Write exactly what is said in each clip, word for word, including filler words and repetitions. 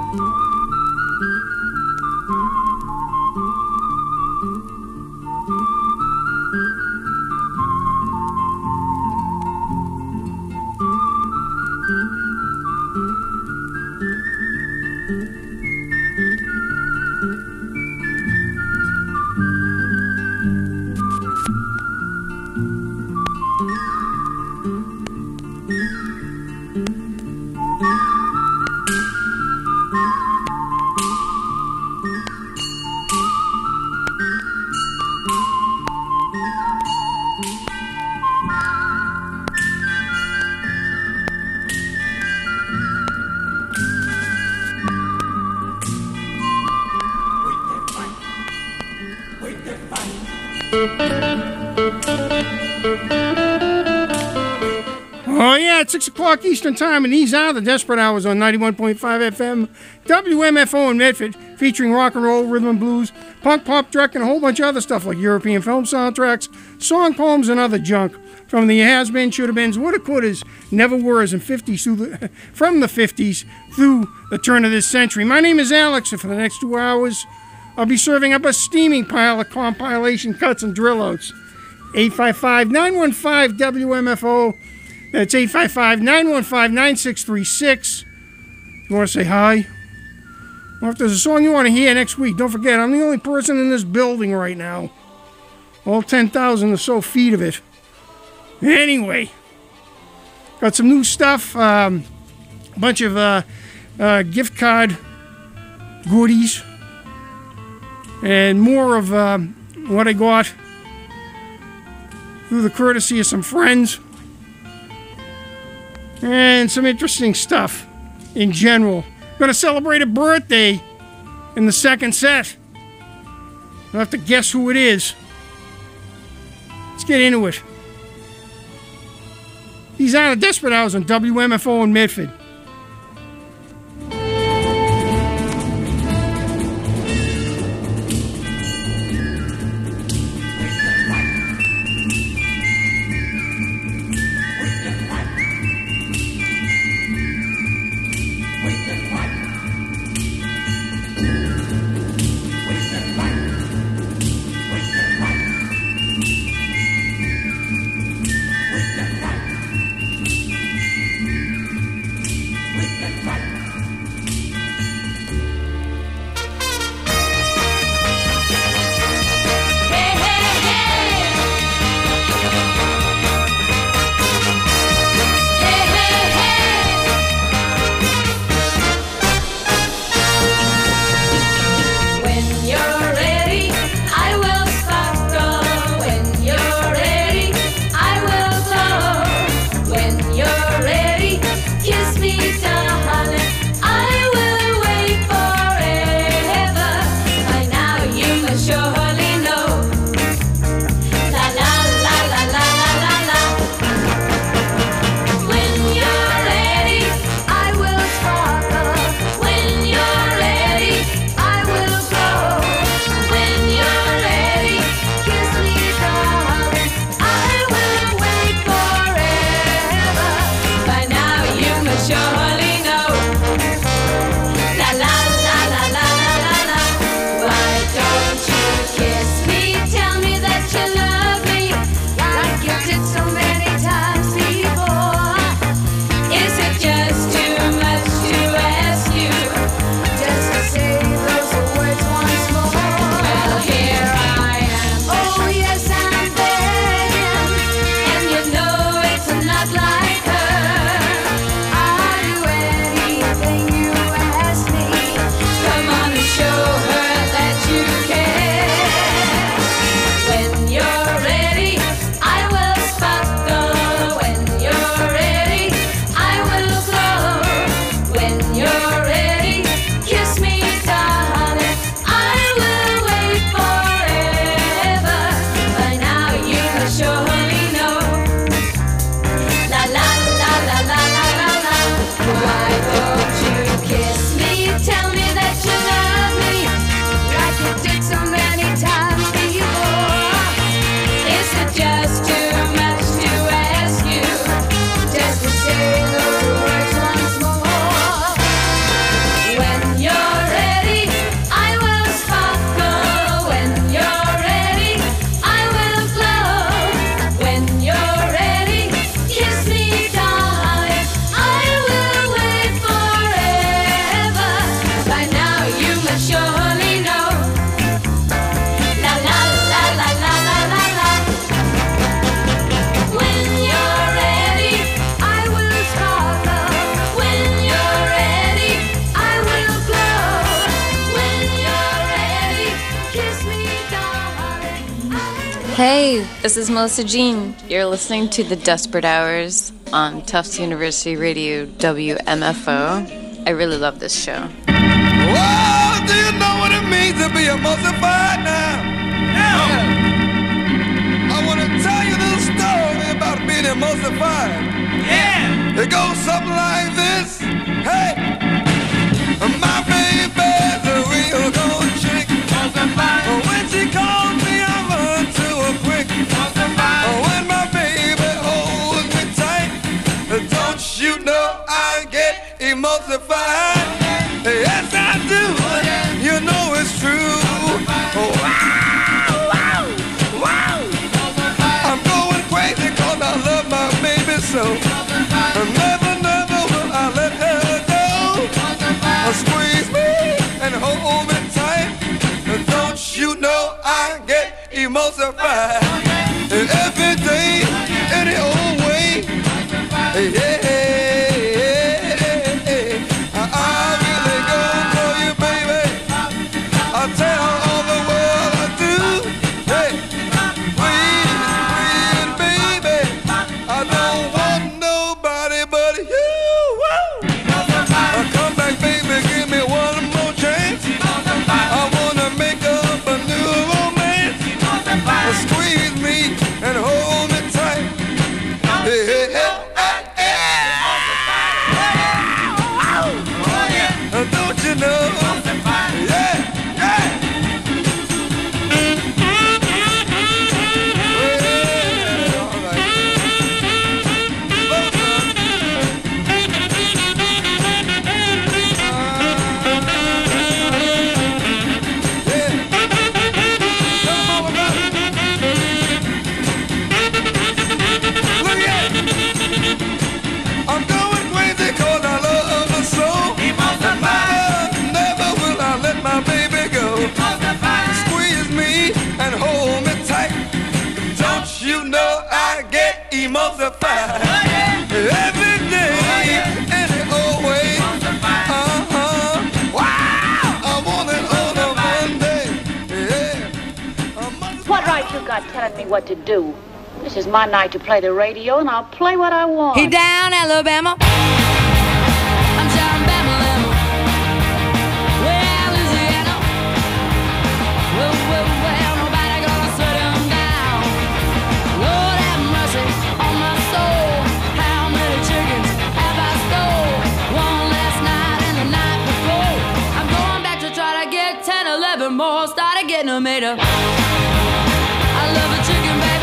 Oh, yeah, it's six o'clock Eastern Time, and these are the Desperate Hours on ninety-one point five F M, W M F O in Medford, featuring rock and roll, rhythm and blues, punk, pop, dreck, and a whole bunch of other stuff like European film soundtracks, song poems, and other junk. From the has-been, should-have-beens, woulda-couldas, never-weres, and fifties through the, from the fifties through the turn of this century. My name is Alex, and for the next two hours, I'll be serving up a steaming pile of compilation cuts and drill-outs. eight five five, nine one five, W M F O. That's eight five five, nine one five, nine six three six. You want to say hi? Or if there's a song you want to hear next week, don't forget, I'm the only person in this building right now. All ten thousand or so feet of it. Anyway, got some new stuff. Um, a bunch of uh, uh, gift card goodies. And more of um, what I got through the courtesy of some friends. And some interesting stuff in general. Gonna celebrate a birthday in the second set. You'll have to guess who it is. Let's get into it. These are the Desperate Hours on W M F O in Medford. Hey, this is Melissa Jean. You're listening to The Desperate Hours on Tufts University Radio W M F O. I really love this show. Whoa, do you know what it means to be emulsified now? Yeah. I want to tell you a little story about being emulsified. Yeah. It goes something like this. Hey, my baby's a real gold chick. Emulsified. When she calls me, I run to her quick. Emulsified. When my baby holds me tight, don't you know I get emulsified? Yes, I do. You know it's true. Oh, wow, wow, wow. I'm going crazy 'cause I love my baby so. Never, never will I let her go. Squeeze me and hold me tight. Don't you know I get emulsified every day, any old way. Yeah. Emulsified every day, any old way. Uh-huh. Wow, I want it on a Monday. Yeah. What right you got telling me what to do? This is my night to play the radio, and I'll play what I want. He down Alabama. I'm down Bama. Well, Louisiana. Well, well, well, nobody gonna set him down. Lord have mercy on my soul. How many chickens have I stole? One last night and the night before. I'm going back to try to get ten, eleven more. Started getting them made up. I love a chicken, baby.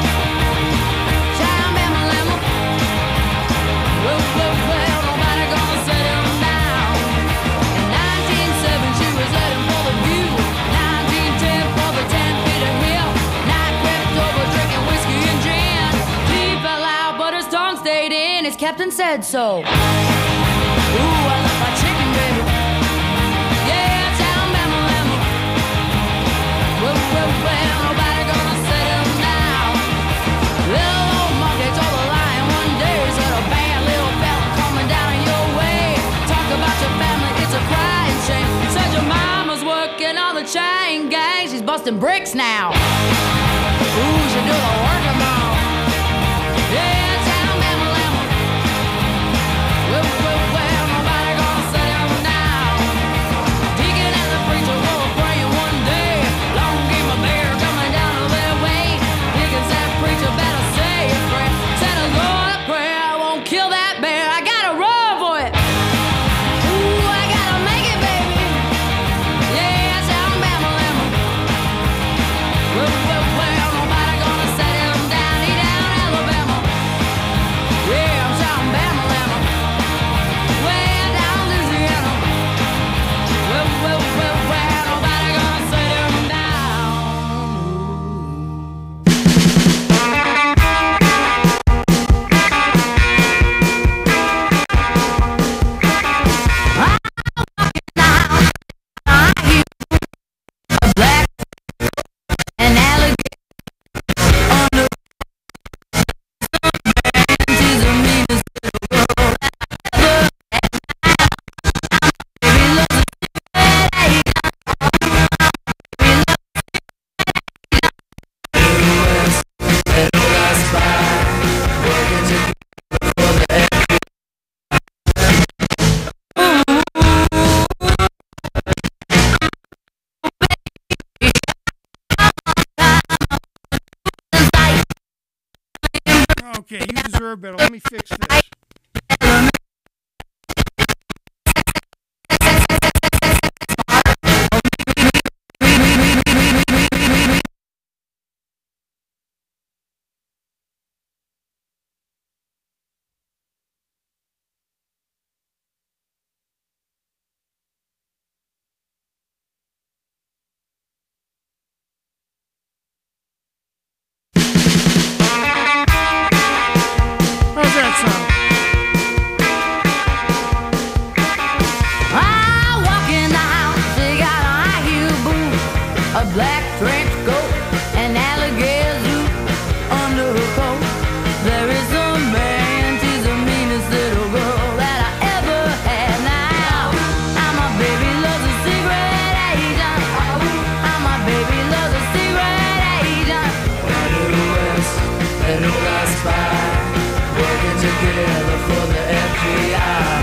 Down Bama, Lama. Well, well, well, nobody gonna set him down. In nineteen seven, she was heading for the view. nineteen ten for the ten feet of hill. Night crept over, drinking whiskey and gin. He fell out, but his tongue stayed in. His captain said so. Ooh, I love my chicken, baby. Yeah, down Bama, Lama. Well, well, well, nobody gonna set him down. Little old monkey told a lion one day, said a bad little fella coming down your way. Talk about your family, it's a crying shame. Said your mama's working on the chain gang. She's busting bricks now. Ooh, she do the work of all. Yeah, down Bama, Lama. Well, well, well, nobody gonna set him down. Deacon and the preacher were praying one day. Long game of bear coming down their way. Deacon said, preacher better say a prayer. Said a Lord of prayer, I won't kill that bear. I gotta run for it. Ooh, I gotta make it, baby. Yeah, down Bama, Lama. Well, well, well, nobody gonna set him Okay, you deserve better. Let me fix this. How's that sound? I walk in the house, she got a high heel boot, a black trench coat, and alligator suit under her coat. There is a man, she's the meanest little girl that I ever had. Now, I'm my baby loves a secret agent. I'm my baby loves a secret agent. Middle West, middle West spy, working together for the F B I.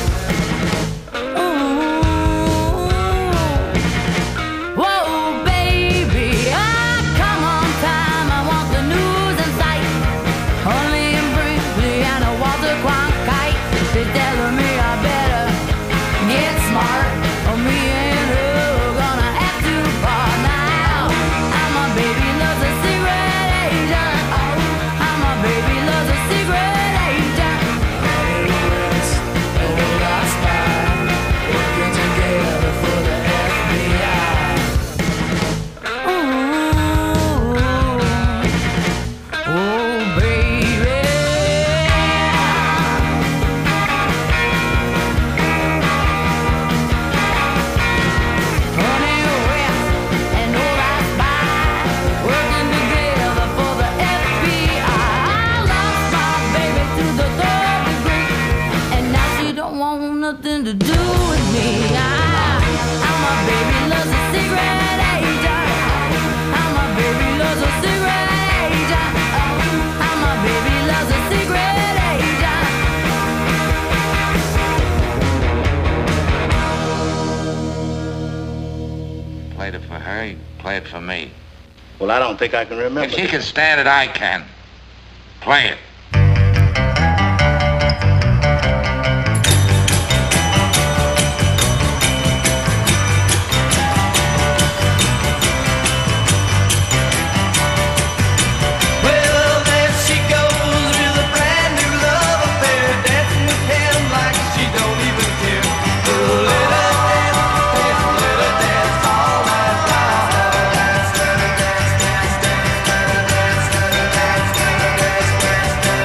Whoa, baby, ah, come on time. I want the news and sight. Only and briefly, and a Walter Cronkite. They're telling me I better get smart, or me and her are gonna have to part now. I'm my baby loves a secret agent. I'm my baby loves a secret agent. Old I spy, working together for the F B I. Ooh, oh baby, honey West and old I spy, working together for the F B I. I lost my baby to the third degree, and now she don't want nothing to do with me. I, I'm my baby loves a secret agent. I'm my baby loves a secret agent. I'm my baby loves a secret agent. Played it for her, you play it for me. Well, I don't think I can remember. If she can stand it, I can. Play it. Well, there she goes with a brand new love affair, dancing with him like she don't even care. Oh, let her dance, dance, let her dance all night long. Dance, let her dance, dance, dance, let her dance, let her dance, let her dance, dance, dance.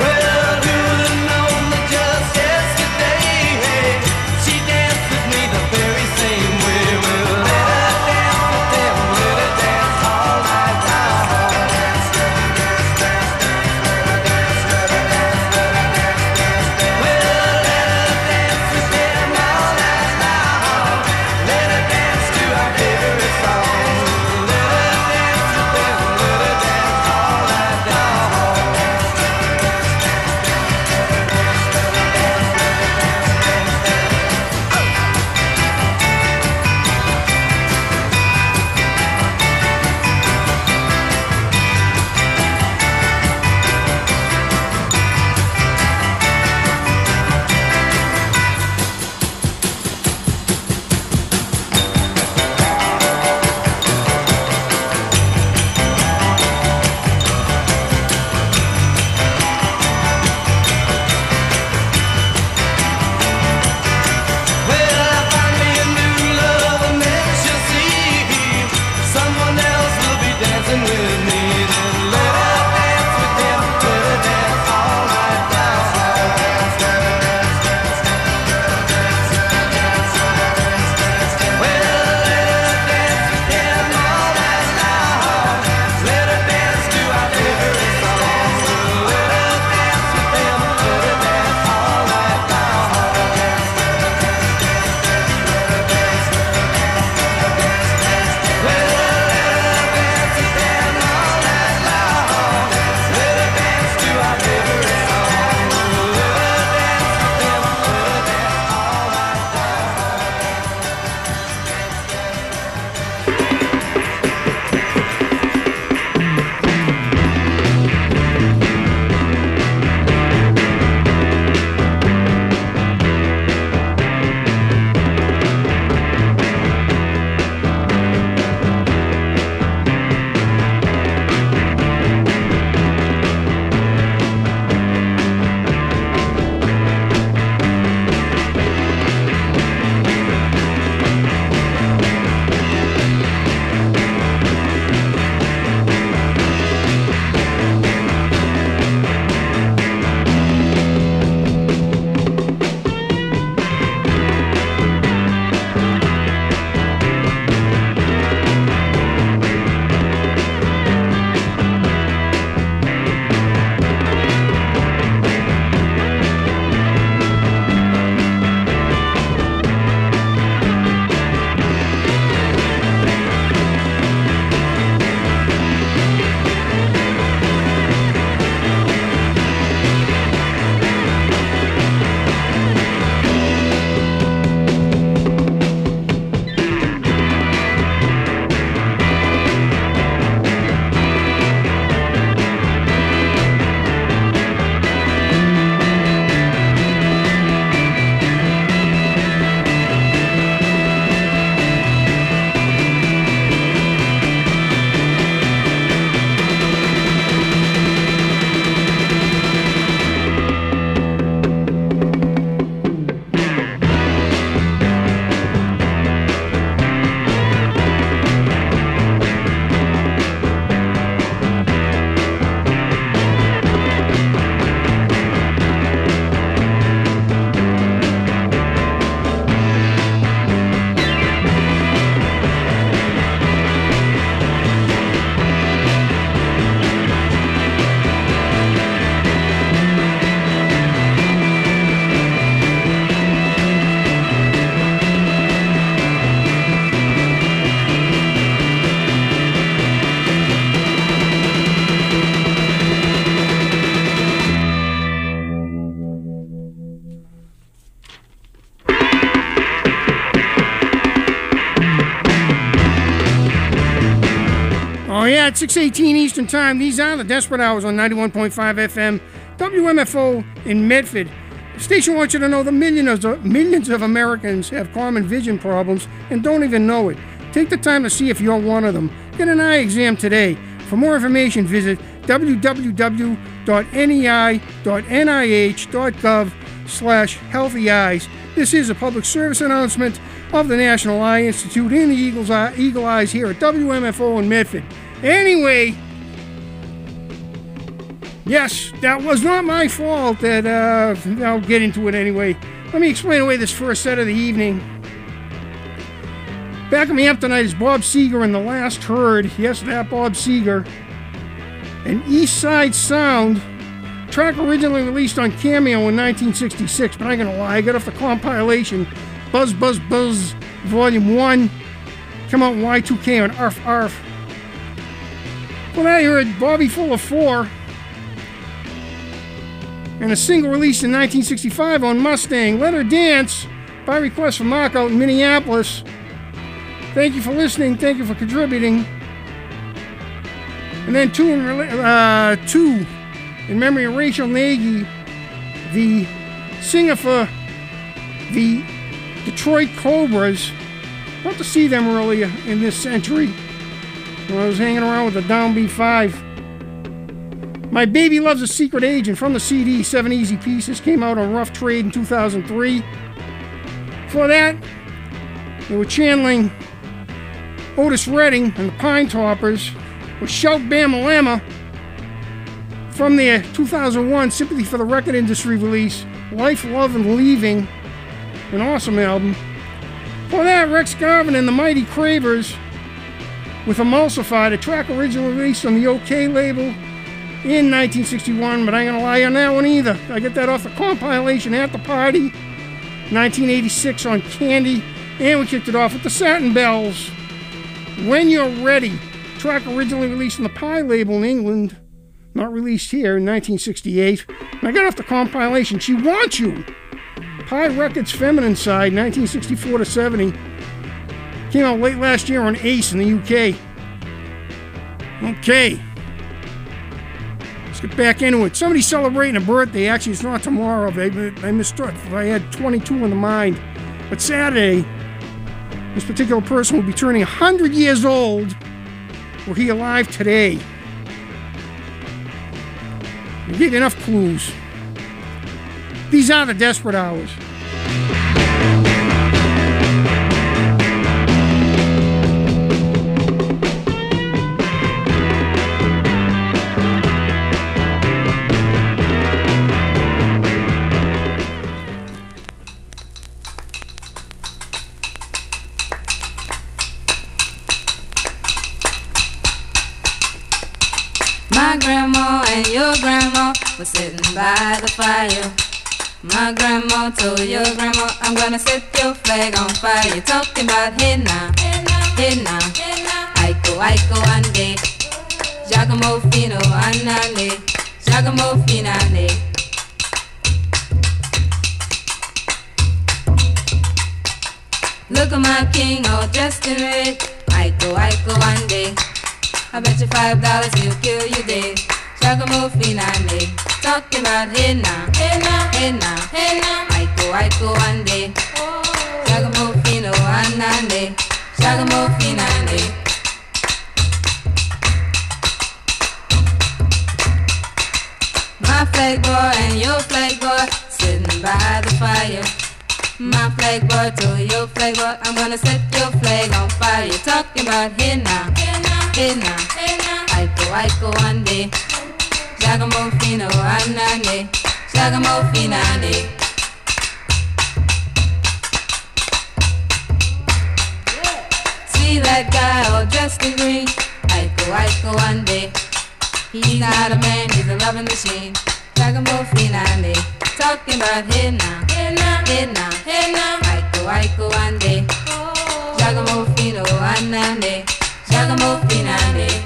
yeah, at six eighteen Eastern Time, these are the Desperate Hours on ninety-one point five F M, W M F O in Medford. The station wants you to know that millions of, millions of Americans have common vision problems and don't even know it. Take the time to see if you're one of them. Get an eye exam today. For more information, visit w w w dot n e i dot n i h dot gov slash healthy eyes. This is a public service announcement of the National Eye Institute and the Eagle's Eye, Eagle Eyes here at W M F O in Medford. Anyway, yes, that was not my fault. That uh, I'll get into it anyway. Let me explain away this first set of the evening. Back in the amp tonight is Bob Seger and The Last Herd. Yes, that Bob Seger. An East Side Sound track originally released on Cameo in nineteen sixty-six, but I ain't gonna lie, I got off the compilation Buzz Buzz Buzz Volume one. Come out in Y two K on Arf Arf. Well, now you heard Bobby Full of Four and a single released in nineteen sixty-five on Mustang, Let Her Dance, by request from Mark out in Minneapolis. Thank you for listening. Thank you for contributing. And then two in, uh, two in memory of Rachel Nagy, the singer for the Detroit Cobras. Got to see them earlier in this century when I was hanging around with the Downbeat Five. My Baby Loves a Secret Agent from the C D Seven Easy Pieces came out on Rough Trade in two thousand three. For that, they were channeling Otis Redding and the Pine Toppers with Shout Bam-A-Lama from their two thousand one Sympathy for the Record Industry release, Life, Love, and Leaving, an awesome album. For that, Rex Garvin and the Mighty Cravers with Emulsified, a track originally released on the OK label in nineteen sixty-one, but I ain't gonna lie on that one either. I get that off the compilation At the Party, nineteen eighty-six on Candy, and we kicked it off with the Satin Bells. When You're Ready, track originally released on the Pie label in England, not released here in nineteen sixty-eight. And I got off the compilation She Wants You, Pie Records Feminine Side, nineteen sixty-four to seventy. Came out late last year on Ace in the U K. Okay. Let's get back into it. Somebody's celebrating a birthday. Actually, it's not tomorrow. I, I mistook. I had twenty-two in the mind. But Saturday, this particular person will be turning one hundred years old. Were he alive today? You get enough clues. These are the Desperate Hours. My grandma and your grandma were sitting by the fire. My grandma told your grandma, I'm gonna set your flag on fire. You're talking about hey now, hey now, Aiko, Aiko, ande, Giacomo Fino, anane, Giacomo Finane. Look at my king all dressed in red, Aiko, Aiko, ande. I bet you five dollars he'll kill you dead. Giacomo Finane, talking about hey now, hey now, hey now, hey now. Aiko, Aiko, ande. Giacomo Fino, anane, Giacomo Finane. My flag boy and your flag boy sitting by the fire. My flag boy told your flag boy, I'm gonna set your flag on fire. You're talking about hey now, hey now, hey now, Aiko, Aiko, ande. Giacomo Fino, anane, Giacomo Finane. See that guy all dressed in green, Aiko, Aiko, ande. He's not a man, he's a loving machine. Giacomo Finane, talking about hey now, hey now, hey now, hey now. Aiko, Aiko, ande. Giacomo Fino, anane, Giacomo Finane.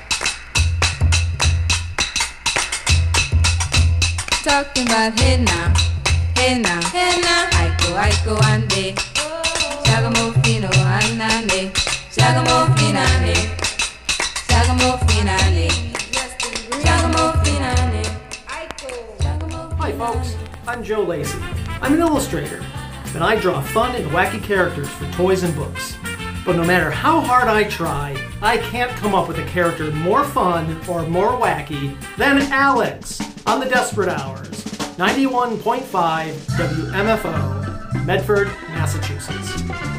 Talking about hey now, hey now, hey now. Aiko, Aiko, ande. Giacomo Fino, anane, Giacomo Finane, Giacomo I'm Joe Lacey. I'm an illustrator, and I draw fun and wacky characters for toys and books. But no matter how hard I try, I can't come up with a character more fun or more wacky than Alex on the Desperate Hours, ninety-one point five W M F O, Medford, Massachusetts.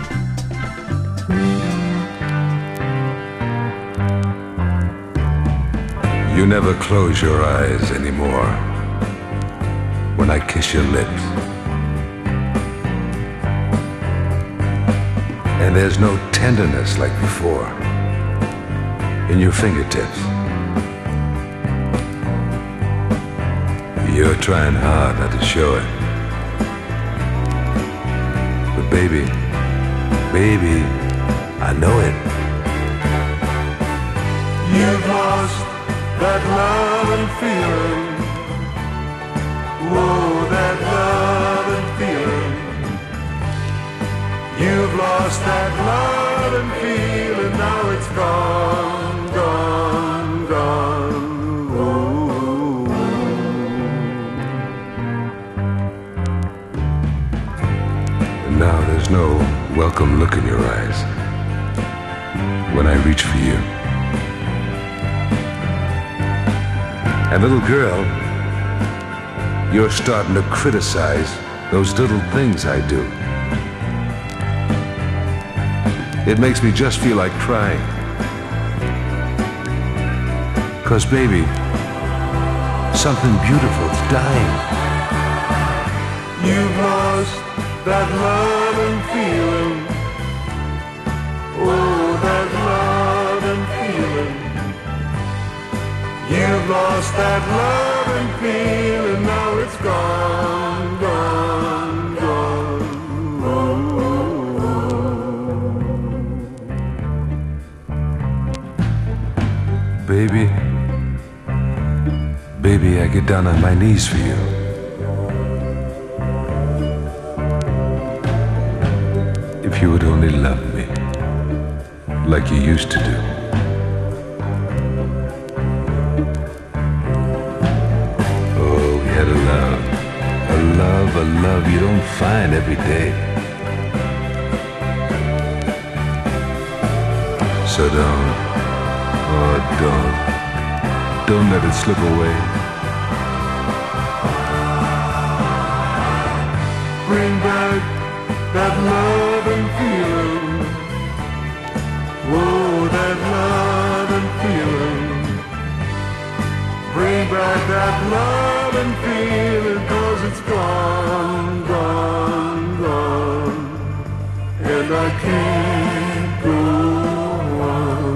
You never close your eyes anymore when I kiss your lips. And there's no tenderness like before in your fingertips. You're trying hard not to show it. But baby, baby, I know it. You've lost that love and feeling. Whoa, that love and feeling. You've lost that love and feeling. Now it's gone, gone, gone. Whoa. And now there's no welcome look in your eyes when I reach for you. And little girl, you're starting to criticize those little things I do. It makes me just feel like crying. 'Cause baby, something beautiful's dying. You've lost that love and feeling. Oh, that love and feeling. You've lost that love and feeling. Now it's gone, gone, gone. Oh. Baby, baby, I get down on my knees for you. If you would only love me like you used to do. Oh, we had a love, a love, a love you don't find every day. So don't, oh, don't, don't let it slip away. Bring back that love and feeling. Whoa, that love and feeling. Bring back that love and feeling. 'Cause it's gone, gone, gone. And I can't go on.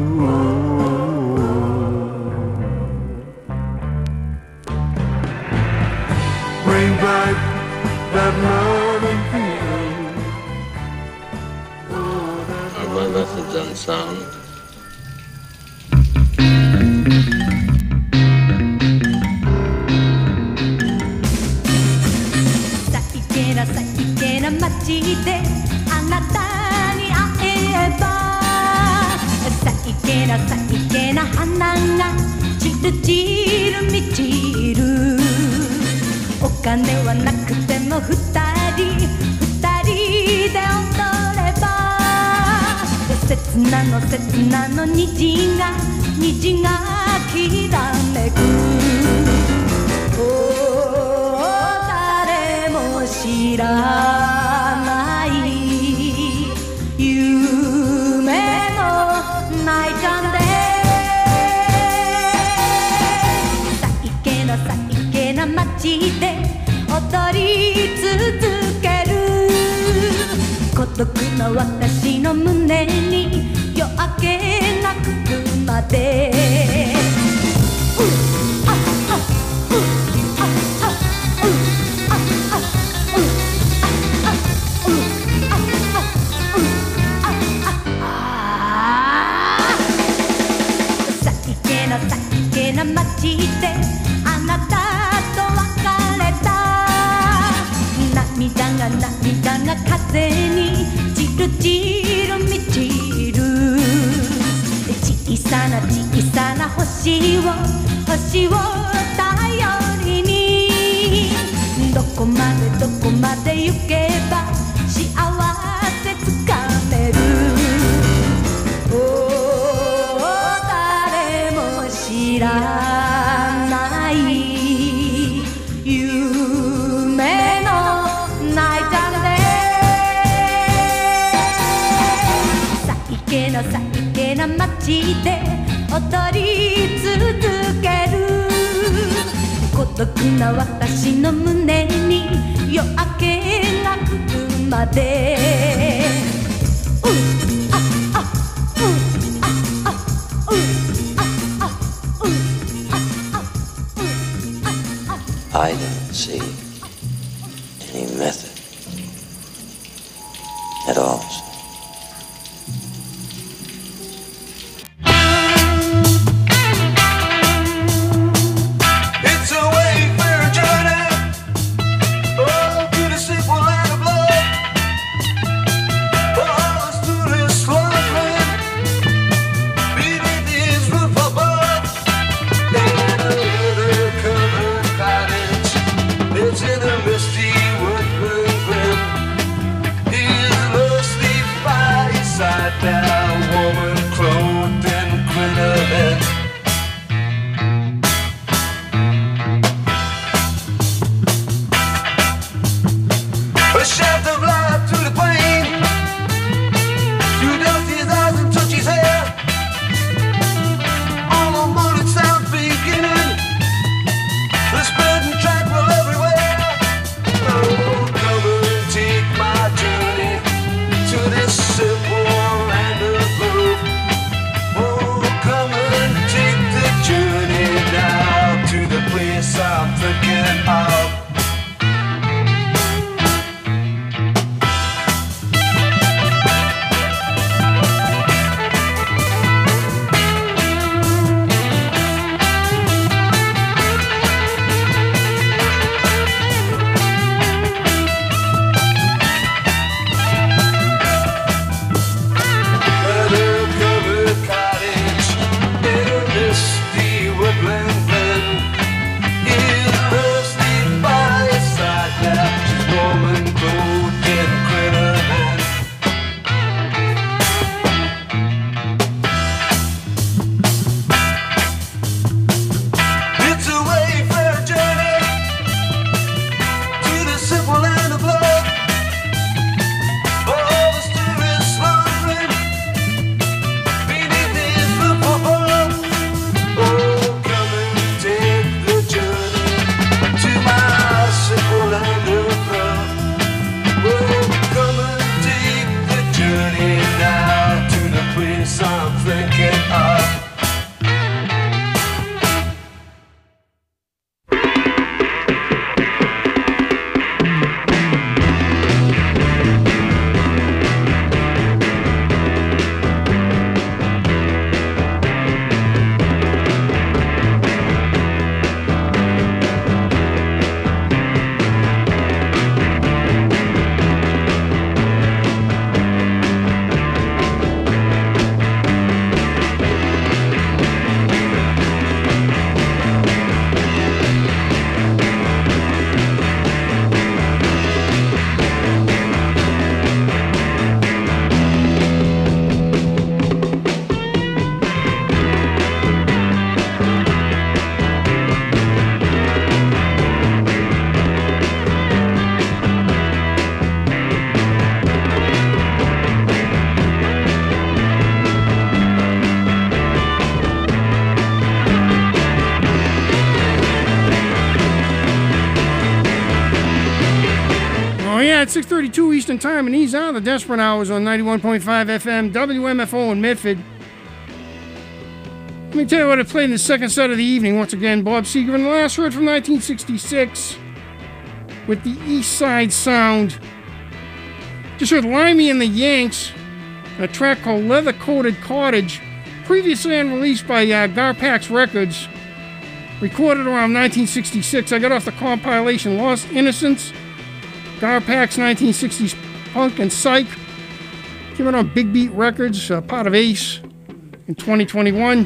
Bring back that love and feeling. Are my methods unsound? さいけなさいけな街であなたに会えばさいけなさいけな花が散る散る満ちるお金はなくても二人二人で踊れば切なの切なの虹が虹がきらめく誰も知らない夢のナイトンでさいけなさいけな街で踊り続ける孤独な私の胸に夜明けが来るまでさいけなさいけな街であなたと別れた涙が涙が風に散る散る満ちる小さな小さな星を星を頼りにどここまでどこまで行けば幸せつかめるおー誰も知らない夢のナイターでさいけなさいけな街で踊り続ける孤独な私の胸に夜明けが来るまでうああうああうああうああうああ I don't see any method at all. At six thirty-two Eastern Time, and these are the Desperate Hours on ninety-one point five F M, W M F O in Medford. Let me tell you what I played in the second set of the evening. Once again, Bob Seger, and the last heard from nineteen sixty-six with the East Side Sound. Just heard Limey and the Yanks, a track called Leather Coated Cottage, previously unreleased by uh, Garpax Records, recorded around nineteen sixty-six. I got off the compilation Lost Innocence, Garpax nineteen sixties Punk and Psych, came out on Big Beat Records, uh, part of Ace, in twenty twenty-one.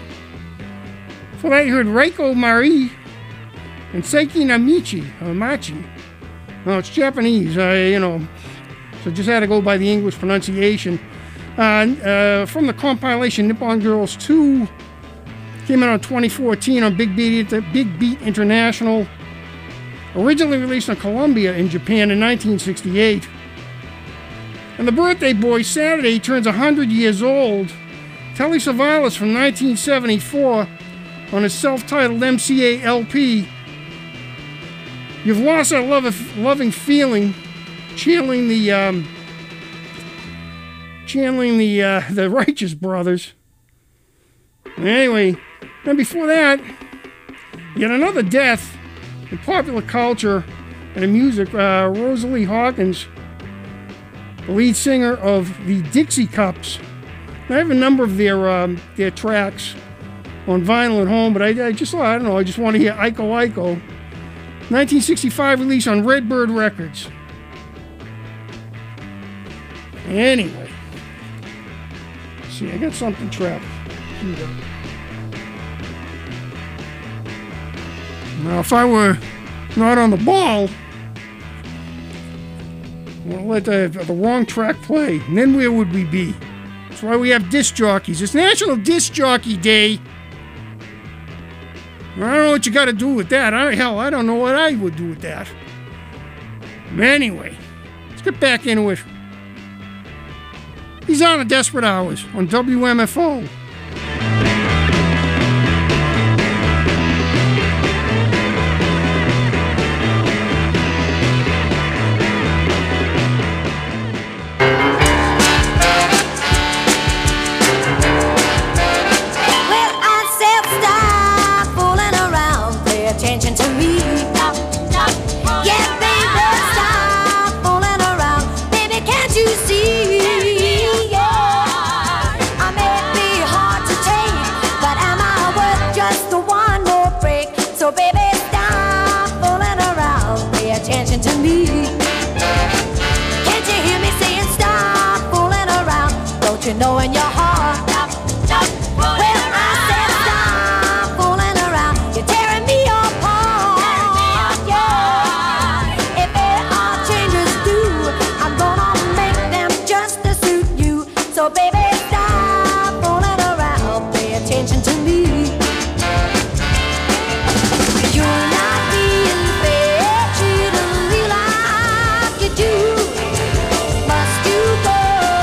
For that, you heard Reiko Marie and Seiki Namichi, or Machi, No, it's Japanese, uh, you know, so just had to go by the English pronunciation. Uh, uh, from the compilation Nippon Girls two, came out in twenty fourteen on Big Beat, Big Beat International. Originally released on Columbia in Japan in nineteen sixty-eight. And the birthday boy Saturday turns one hundred years old. Telly Savalas from nineteen seventy-four on his self-titled M C A L P. You've lost that love loving feeling, channeling the um, channeling the uh, the Righteous Brothers. Anyway, and before that, yet another death in popular culture and in music. Uh, Rosalie Hawkins, the lead singer of the Dixie Cups. I have a number of their um, their tracks on vinyl at home, but I, I just thought, I don't know, I just want to hear Iko Iko. nineteen sixty-five release on Redbird Records. Anyway, let's see, I got something trapped. Here we go. Now, if I were not on the ball, I'll let the, the wrong track play, and then where would we be? That's why we have disc jockeys. It's National Disc Jockey Day. I don't know what you got to do with that. I, hell, I don't know what I would do with that. Anyway, let's get back into it. He's on the Desperate Hours on W M F O. You know in your heart, stop, stop, well I said stop fooling around. You're tearing me apart, yeah. If there are changes due, I'm gonna make them just to suit you. So baby, stop fooling around. Pay attention to me. You're not being fair, treating me like you do. Must you go?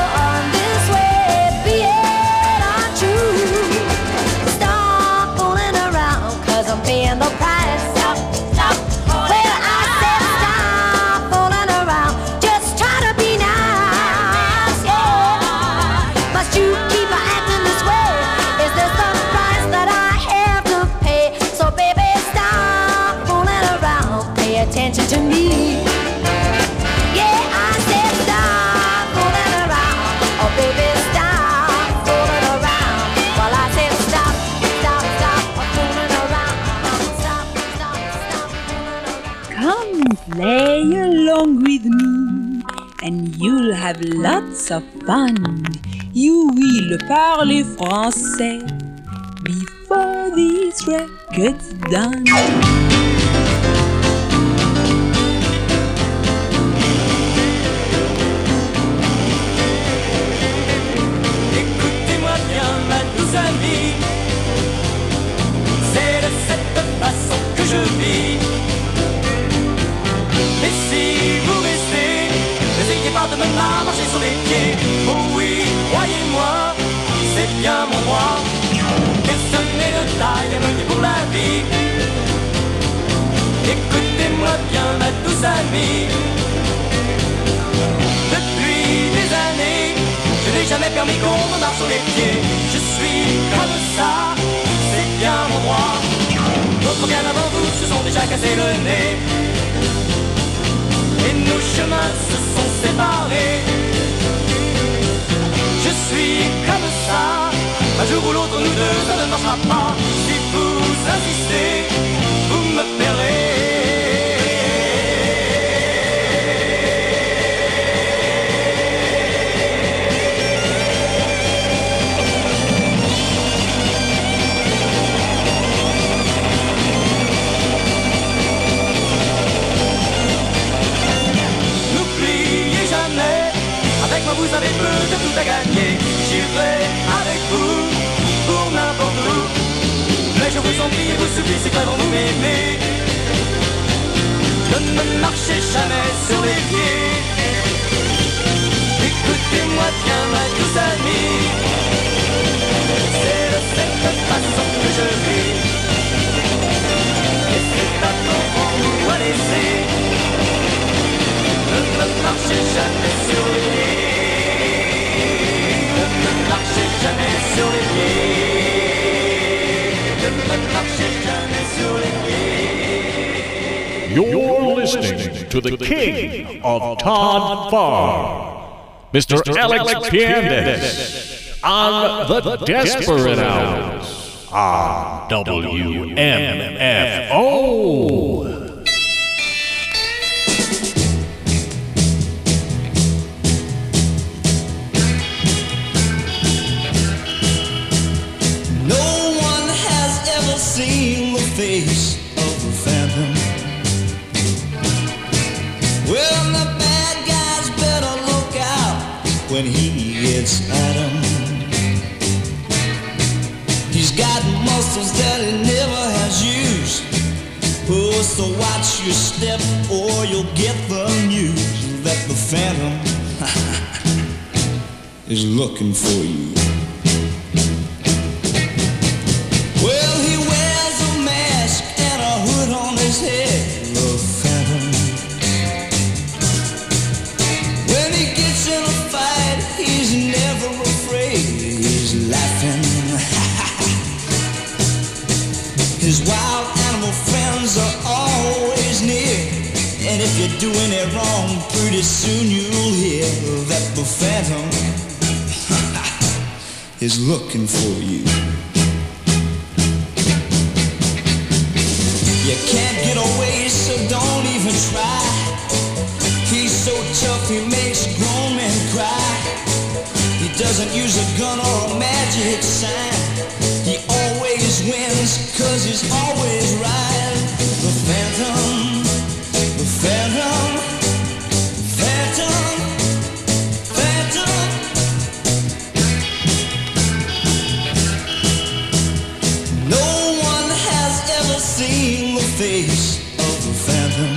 Attention to me. Yeah, I said stop fooling around. Oh baby, stop fooling around. Well, I said stop, stop, stop fooling around. Stop, stop, stop fooling around. Come play along with me and you'll have lots of fun. You will parler français before this record's done. C'est de cette façon que je vis. Mais si vous restez, n'essayez pas de me marcher sur les pieds. Oh oui, croyez-moi, c'est bien mon droit. Personne n'est de taille à mener pour la vie. Écoutez-moi bien, ma douce amie. Depuis des années, je n'ai jamais permis qu'on me marche sur les pieds. Je suis comme ça, c'est bien mon droit. D'autres bien avant vous se sont déjà cassés le nez. Et nos chemins se sont séparés. Je suis comme ça, un jour ou l'autre nous deux ça ne marchera pas. Si vous insistez, vous me perdrez. j'irai avec vous pour n'importe où. Mais je vous en prie et vous supplie, c'est vraiment vous m'aimez. Ne me marchez jamais sur les pieds. Écoutez-moi bien, ma douce amie. C'est de cette façon que je vis. Et c'est à ton rang à laisser. Ne me marchez jamais sur les pieds. Ne me marchez jamais sur les pieds. Ne me marchez jamais sur les pieds. You're listening to the king of Todd Farr, Mister Alex Piandes, on the Desperate Hours on W M F O. No one has ever seen the face of the phantom. Well, the bad guys better look out when he gets at 'em. He's got muscles that he never has used. Oh, so watch your step or you'll get the news that the phantom is looking for you. Well, he wears a mask and a hood on his head, the phantom. When he gets in a fight, he's never afraid, he's laughing. His wild animal friends are always near, and if you're doing it wrong, pretty soon you'll hear that the phantom is looking for you. You can't get away, so don't even try. He's so tough, he makes grown men cry. He doesn't use a gun or a magic sign. He always wins, cause he's always right. The phantom, the phantom, phantom, phantom. No one has ever seen the face of the phantom.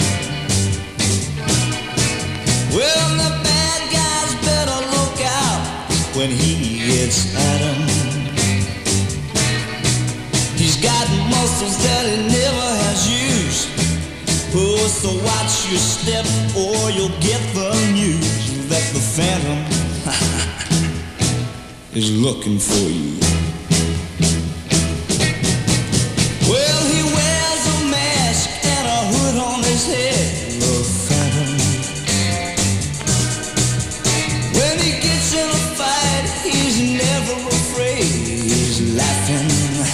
Well, the bad guys better look out when he gets at 'em. He's got muscles that he never has used. Oh, so watch your step or you'll get the news that the phantom is looking for you. Well, he wears a mask and a hood on his head, the phantom. When he gets in a fight, he's never afraid, he's laughing.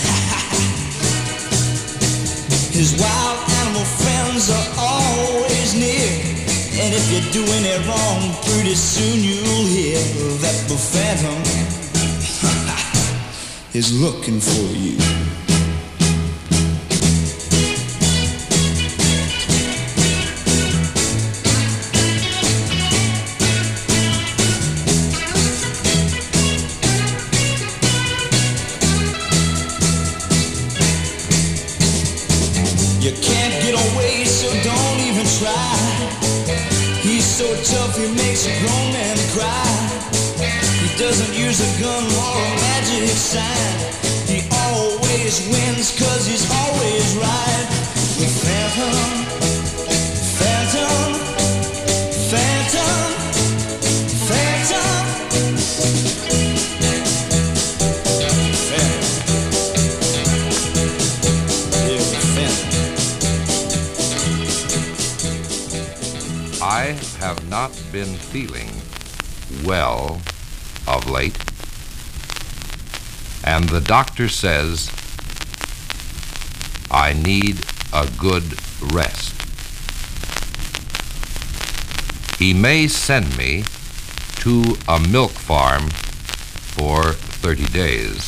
His wild animal friends are always near, and if you're doing it wrong, pretty soon you'll hear that the phantom is looking for you. You can't get away, so don't even try. He's so tough, he makes a grown man cry. He doesn't use a gun or a magic sign. He always wins, cause he's always right. The phantom, phantom, phantom, phantom. I have not been feeling well of late, and the doctor says I need a good rest. He may send me to a milk farm for thirty days.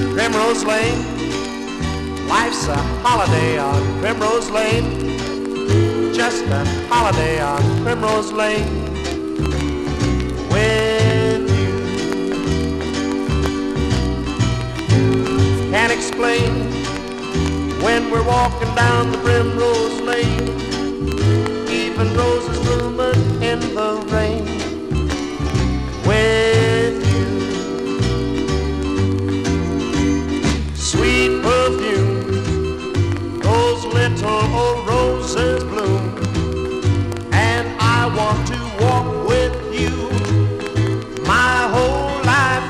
Primrose Lane, life's a holiday on Primrose Lane. just a holiday on Primrose Lane with you. Can't explain when we're walking down the Primrose Lane, even roses blooming in the rain with you. Sweet perfume, those little old roses bloom, and I want to walk with you my whole life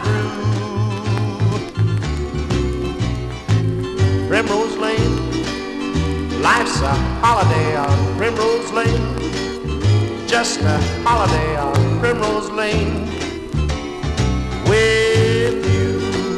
through. Primrose Lane, life's a holiday on Primrose Lane, just a holiday on Primrose Lane with you.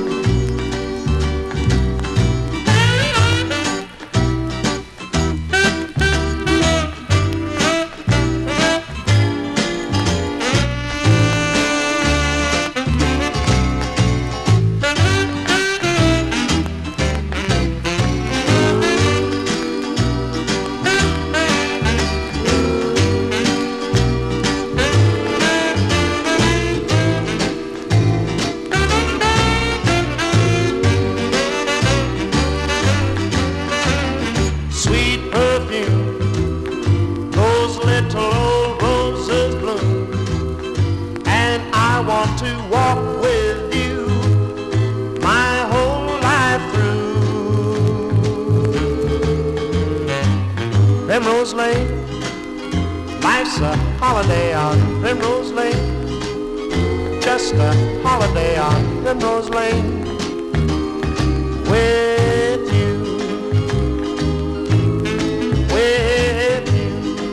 Primrose Lane, life's a holiday on Primrose Lane, just a holiday on Primrose Lane with you, with you,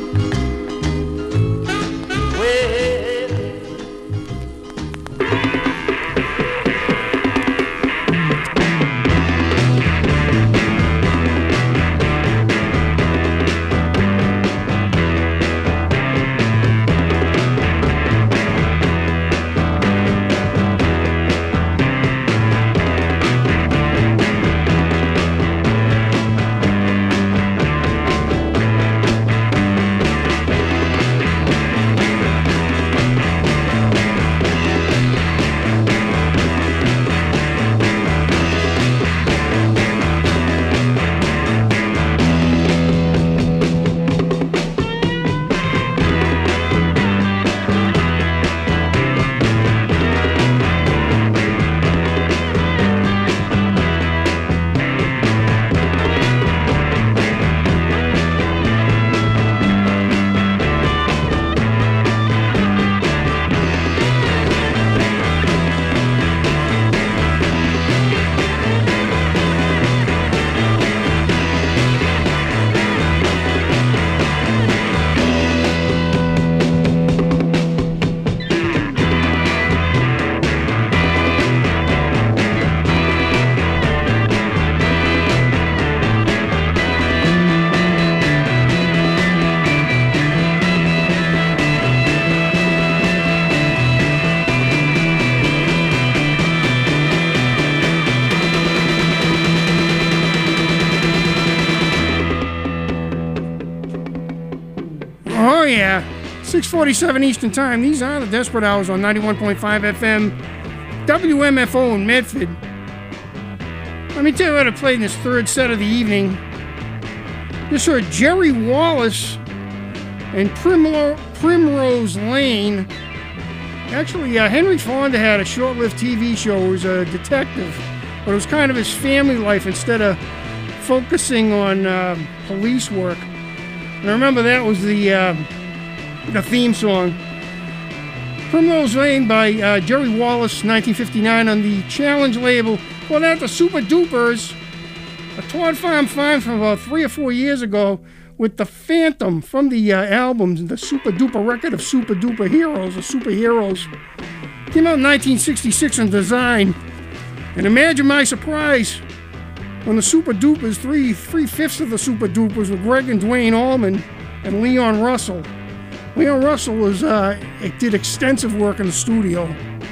with you. Oh, yeah. six forty-seven Eastern Time. These are the Desperate Hours on ninety-one point five F M, W M F O in Medford. Let me tell you what I played in this third set of the evening. This heard Jerry Wallace and Primlo- Primrose Lane. Actually, uh, Henry Fonda had a short-lived T V show. He was a detective, but it was kind of his family life instead of focusing on uh, police work. And I remember that was the uh, the theme song. Primrose Lane by uh, Jerry Wallace, nineteen fifty-nine, on the Challenge label. Well, that the Super Dupers, a Todd Farm find from about three or four years ago with the Phantom from the uh, album, the Super Duper record of Super Duper Heroes, or Superheroes. Came out in nineteen sixty-six on Design. And imagine my surprise when the Super Dupers, three, three-fifths of the Super Dupers were Greg and Dwayne Allman and Leon Russell. Leon Russell was, uh, did extensive work in the studio.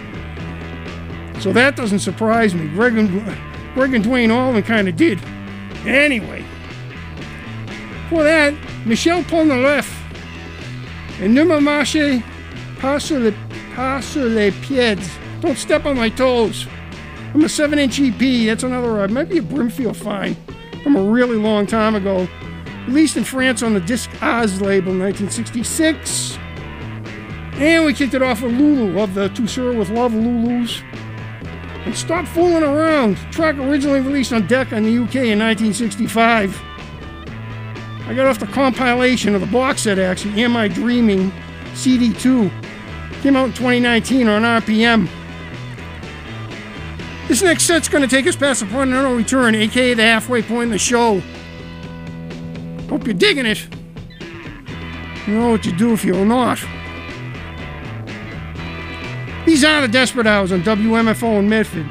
So that doesn't surprise me. Greg and, Greg and Dwayne Allman kind of did. Anyway, before that, Michel Polnareff, and Ne me marchez pas sur les, pas sur les pieds. Don't step on my toes. From a seven inch E P, that's another, uh, might be a Brimfield find from a really long time ago. Released in France on the Disc Oz label in nineteen sixty-six. And we kicked it off with Lulu, of the To Sir With Love Lulus. And Stop Fooling Around, track originally released on Decca in the U K in nineteen sixty-five. I got off the compilation of the box set, actually, Am I Dreaming, C D two. Came out in twenty nineteen on R P M. This next set's going to take us past the point of no return, aka the halfway point in the show. Hope you're digging it. You know what you do if you're not. These are the Desperate Hours on W M F O in Medford.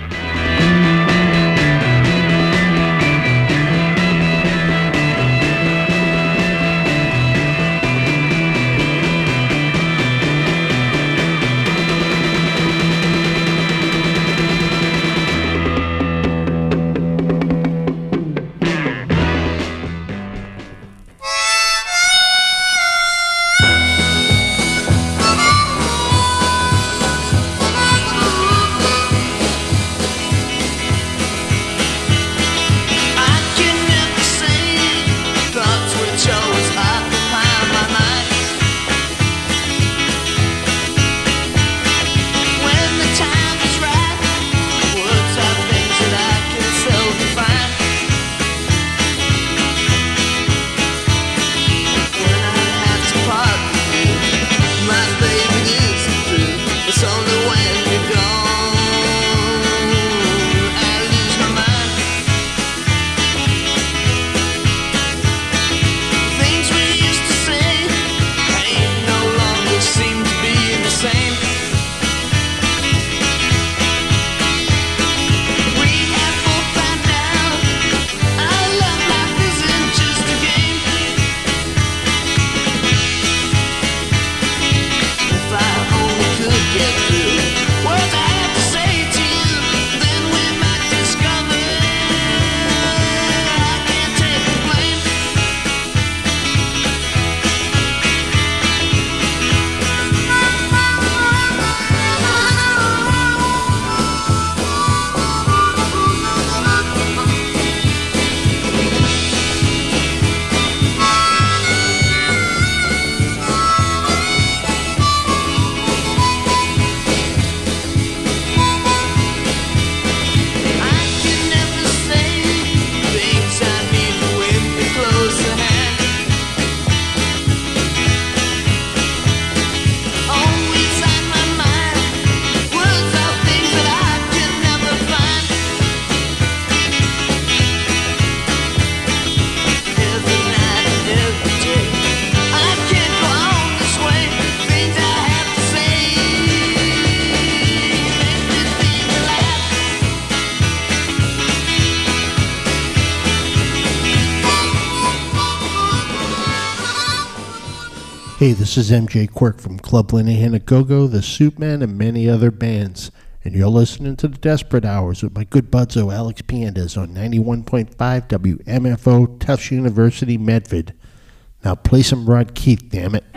Hey, this is M J Quirk from Club Linehan at Go-Go, The Soupman, and many other bands. And you're listening to The Desperate Hours with my good budzo Alex Piandes on ninety-one point five W M F O, Tufts University, Medford. Now play some Rod Keith, damn it.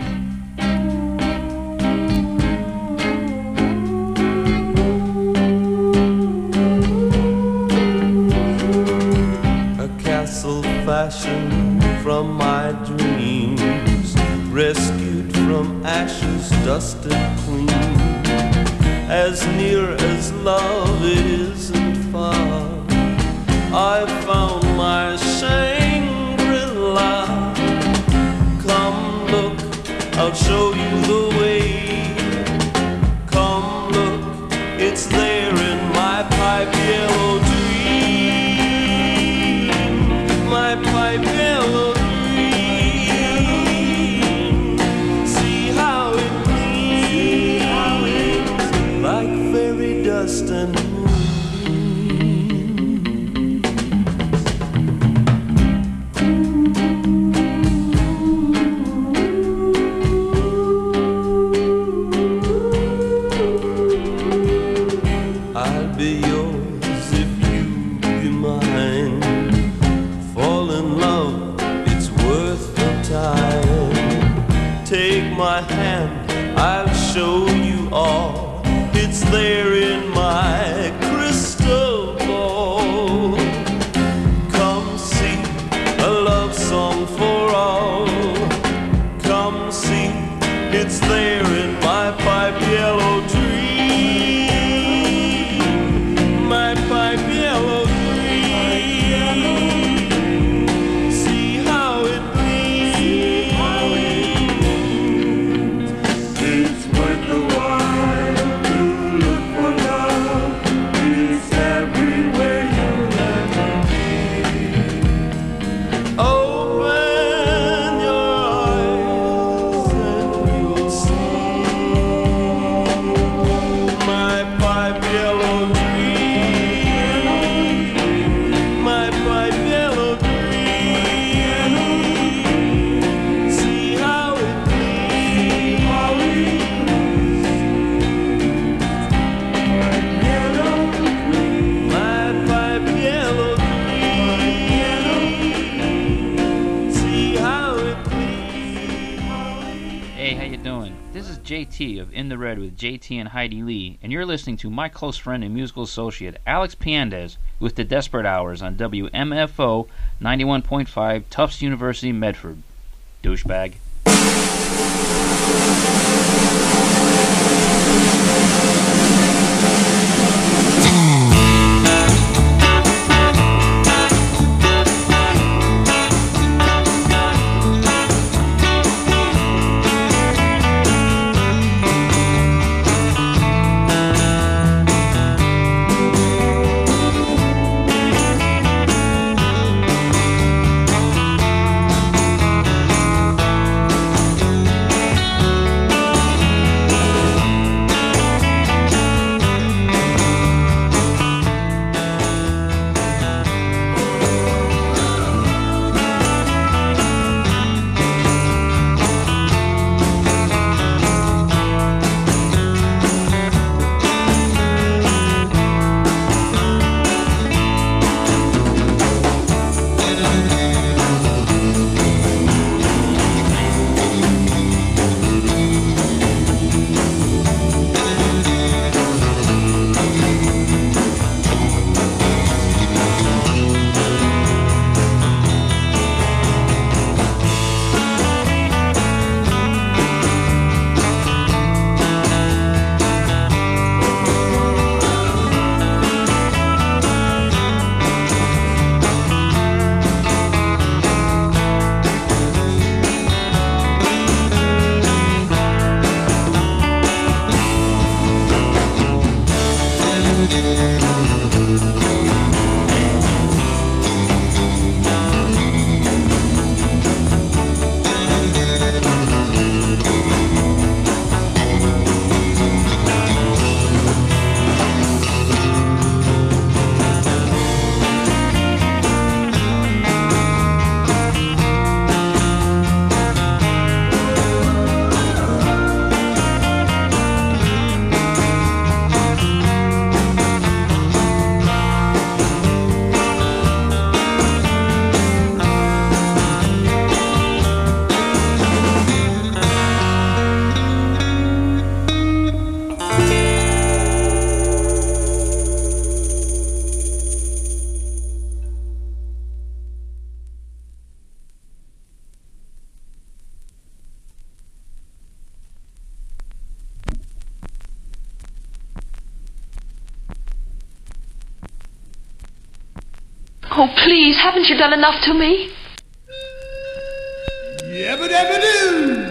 A castle fashioned from my dreams, rescued from ashes, dusted clean. As near as love isn't far, I found my Shangri-La. Come look, I'll show you the way. Come look, it's there in my pipe yellow dream. My pipe yellow dream. Dust and mine. Take my hand, I'll show you all. It's there in my crystal ball. Come see a love song for all. Come see, it's there in my pipe yellow dream. My pipe yellow dream. See how it gleams. It's worth the while to look for love. It's everywhere you'll ever be. Open your eyes and you'll see my pipe yellow dream. My pipe yellow dream. See how it gleams. My pipe yellow dream. See how it Hey, how you doing? This is J T of In the Red with J T and Heidi Lee, and you're listening to my close friend and musical associate Alex Piandez with the Desperate Hours on W M F O ninety-one point five Tufts University, Medford. Douchebag. Oh, please, haven't you done enough to me? Yabba dabba doo!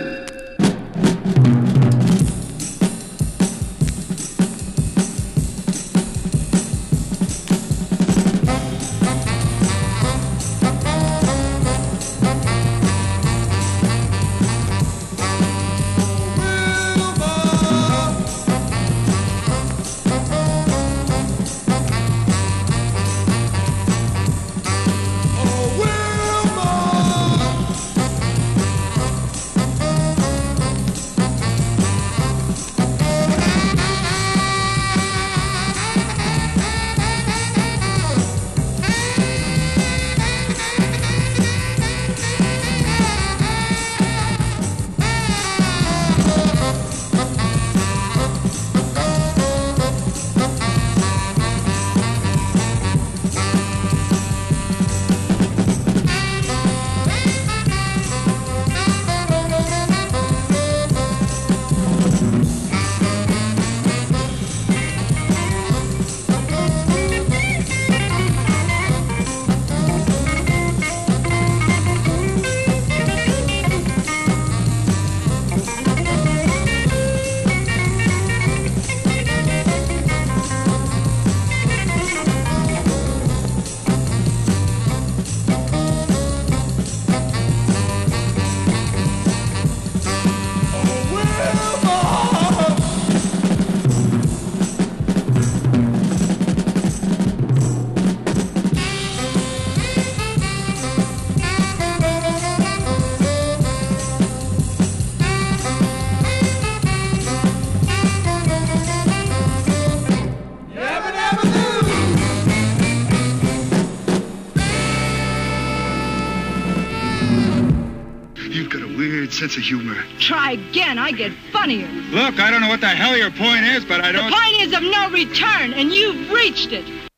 sense of humor. Try again. I get funnier. Look, I don't know what the hell your point is, but I don't... The point is of no return, and you've reached it.